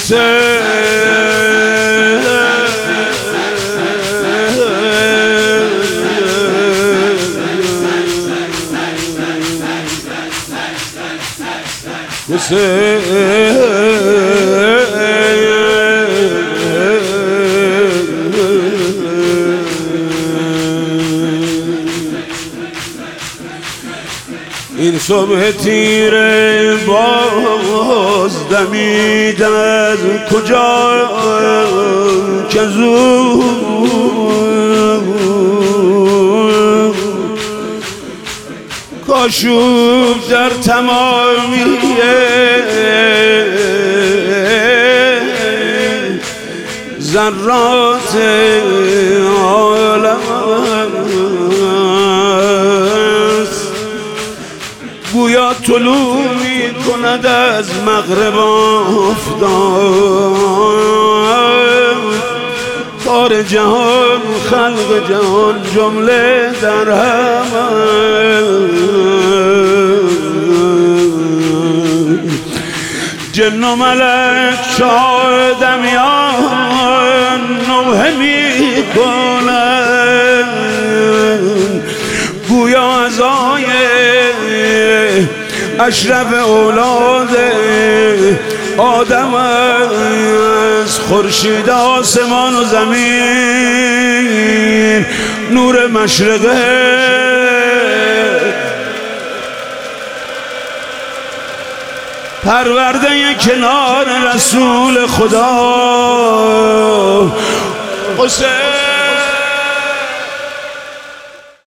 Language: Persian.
این صبح تیره باز دمید از کجا که زود کاشوب در تمامی ذرات عالم گویا طلوع می کند از مغرب آفتاب کار جهان خلق جهان جمله در هم جن و ملک شاهد میان نوحه می کنند گویا عزای اشرف اولاد آدم از خورشید آسمان و زمین نور مشرقه پرورده کنار رسول خدا حسین